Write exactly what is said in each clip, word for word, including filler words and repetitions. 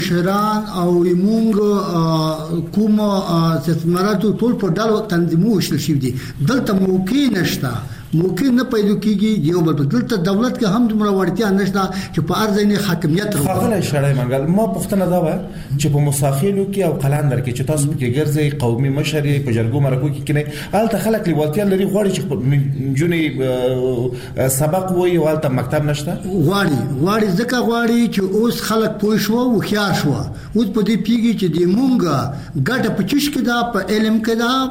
مشران او مونږ کوم استثماراتو ټول په ډالو تنظیمو وشل شي دي دلته موقع نشته موقع نه پیدا کیږي یو بل دلته دولت کې هم دومره وړتیا نشته چې په ارزنه حاکمیت خپل شړای منګل ما پښتنه دا و چې په مساخیلو کې او قلاندر کې چې تاسو کې ګرځي قومي مشري په جرګو مرکو کې کینې الته خلک لیوالتیا لري غواړي چې جونې سبق وایي او الته مکتب نشته غواړي غواړي ځکه غواړي چې اوس خلک پوه شو او خيار شو اوس په دې پیږي چې د مونږه ګټه په چش کې دا په علم کې دا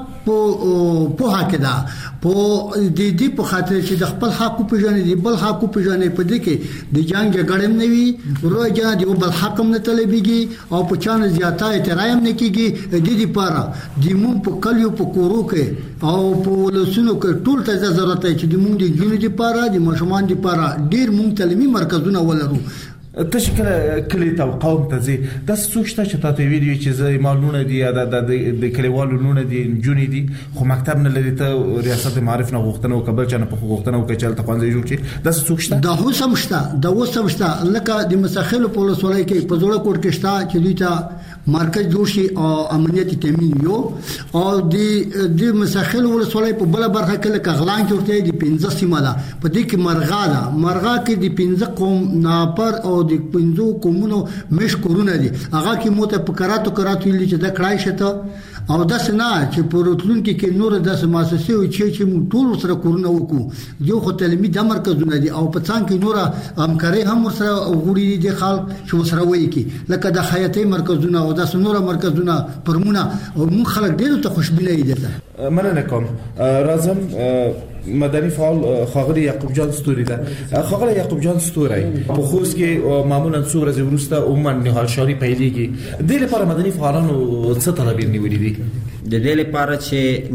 په په کې دا په دې دې په خاطر چې د خپل حق په ژوند دی بل حق په ژوند په دې کې د جنگ جګړې نه وي روزه دی بل حکم نه طلبيږي او په چانه زیاته احترام نه کیږي د دې لپاره د مون په کلیو په کورو کې او په لسونو کې ټول ته ضرورت دی چې د مون د جنو لپاره د مشمان لپاره ډیر مون تعلیمي مرکزونه ولرو تشکل کلی ته قوم ته زی د سوچته چې تاسو ویډیو چې زې مالونه دي د د کلیوالو لونه دي جونی دي خو مکتب نه لري ته ریاست معارف نه غوښتنه او قبل چانه په غوښتنه او کچل ته خوانځي جوړ شي د سوچته د هو سمشته د و سمشته لکه د مساخلو په لسولای کې په جوړه کوټ کې شته چې دوی ته مرکز جوړ شي او امنیتي تامین یو او د د مساخلو ولسولای په بل برخه کې لکه غلان جوړته دي پنځه سیمه ده په دې کې مرغا ده مرغا کې د پنځه قوم ناپر او د پنځو قومونو مش کورونه دي هغه کې موته په کراتو کراتو لې چې د کړای شته او د سنا چې پروتلون کې کې نور د سماسسي او چې چې موږ ټول سره کورونه وکړو یو خو تعلیمي د مرکزونه دي او په څنګه کې نور همکاري هم سره غوړي دي خلک چې سره وایي کې لکه د خیاطي مرکزونه او د سنور مرکزونه پرمونه او موږ خلک ډېر ته خوشبینه دي مننه کوم راځم مدني فعال خاغلی یعقوب جان ستوري ده خاغلی یعقوب جان ستوري په خوست کې معمولا څو ورځې وروسته عموما نهال شاري پیلېږي د لپاره مدني فعالانو څه طلب نیولې دي د دې لپاره چې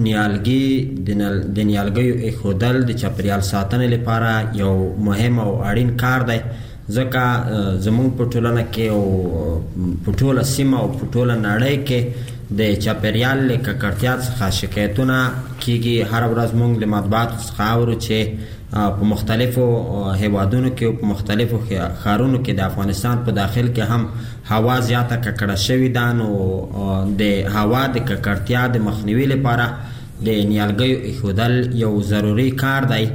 نیالګي د نیالګیو اخودل د چاپریال ساتنې لپاره یو مهم او اړین کار دی ځکه زموږ په ټولنه کې او په ټوله سیمه او په ټوله نړۍ کې د چاپریال له ککړتیا څخه شکایتونه کیږي هر ورځ موږ د مطبوعاتو څخه اورو چې په مختلفو هیوادونو کې او په مختلفو ښارونو کې د افغانستان په داخل کې هم هوا زیاته ککړه شوې ده نو د هوا د ککړتیا د مخنیوي لپاره د نیالګیو ایښودل یو ضروري کار دی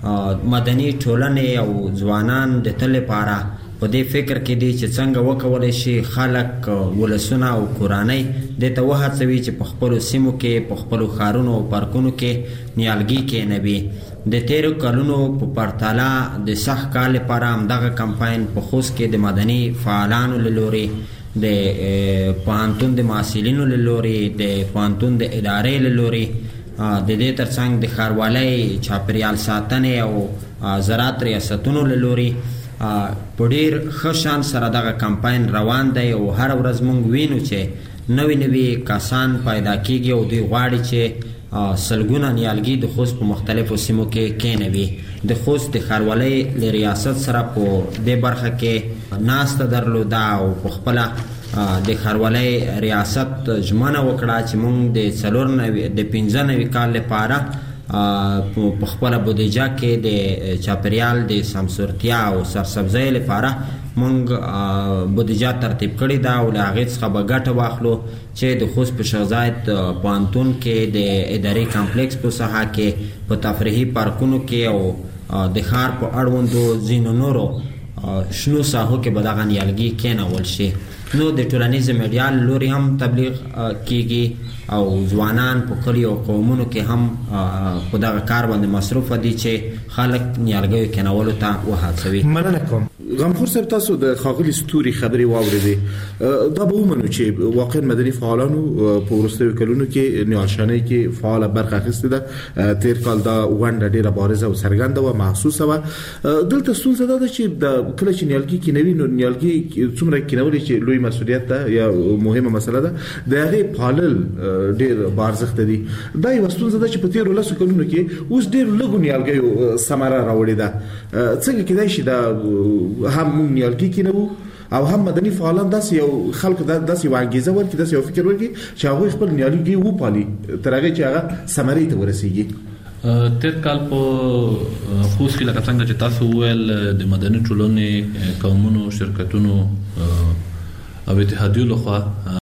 مدني ټولنې او ځوانان د تل لپاره په دې فکر کې دي چې څنګه وکولای شي خلک ولسونه او کورانۍ د ته وهڅوي چې په خپل سیمو کې په خپل ښارونو او پارکونو کې نیالګي کېنوي د تیرو کلونو په پرتله د سخت کال لپاره همدغه کمپاین په خوست کې د مدني فعالانو له لوري د پوهنتون د محصلینو له لوري د پوهنتون د ادارې له لوري د دې ترڅنګ د ښاروالۍ چاپریال ساتنې او زراعت ریاستونو له لوري په ډېر ښه شان سره دغه کمپاین روان دی او هر ورځ موږ وینو چې نوي نوي کسان پیدا کیږي او دوی غواړي چې سلګونه نیالګي د خوست په مختلفو سیمو کې کېنوي د خوست د ښاروالۍ له ریاست سره په دې برخه کې ناسته درلوده او په خپله د ښاروالۍ ریاست ژمنه وکړه چې موږ د څلور نوي د پنځه نوي کال لپاره په خپله بودیجه کې د چاپریال د سمسورتیا او سرسبزۍ لپاره موږ بودیجه ترتیب کړې ده او له هغې څخه به ګټه واخلو چې د خوست په شیخ زاید پوهنتون کې د اداري کمپلیکس په ساحه کې په تفریحي پارکونو کې او د ښار په اړوندو ځینو نورو شنو ساحو کې به دغه نیالګي کېنول شي نو د ټولنیزې میډیا له لوري هم تبلیغ کیږي او ځوانان په کلیو او قومونو کې هم په دغه کار باندې مصروفه دي چې خلک نیالګیو کېنولو ته وهڅوي. مننه کوم. غمخور صاحب تاسو د خاغلی ستوري خبرې واورېدې دا به ومنو چې واقعا مدني فعالانو په وروستیو کلونو کې نیالشانۍ کې فعاله برخه اخیستې ده. تیر کال دا ونډه ډېره بارزه او څرګنده وه محسوسه وه. دلته ستونزه دا ده چې د کله چې نیالګي کېنوي نو نیالګي څومره کېنولي چې لوی مسؤلیت ده یا مهمه مسله ده د هغې پالل ډېر بارزښته دي. دا یوه ستونزه ده چې په تېرو لسو کلونو کې اوس ډېر لږو نیالګیو ثمره راوړې ده. څنګه کېدای شي دا هم موږ نیالګي کېنوو او هم مدني فعالان داسې یو خلکو داسې یوه انګېزه ورکړي داسې یو فکر ورکړي چې هغوی خپل نیالګي وپالي تر هغې چې هغه ثمرې ته ورسېږي. تیر کال په خوست کې لکه څنګه چې تاسو وویل د مدني ټولنې قومونو شرکتونو او اتحادیو لخوا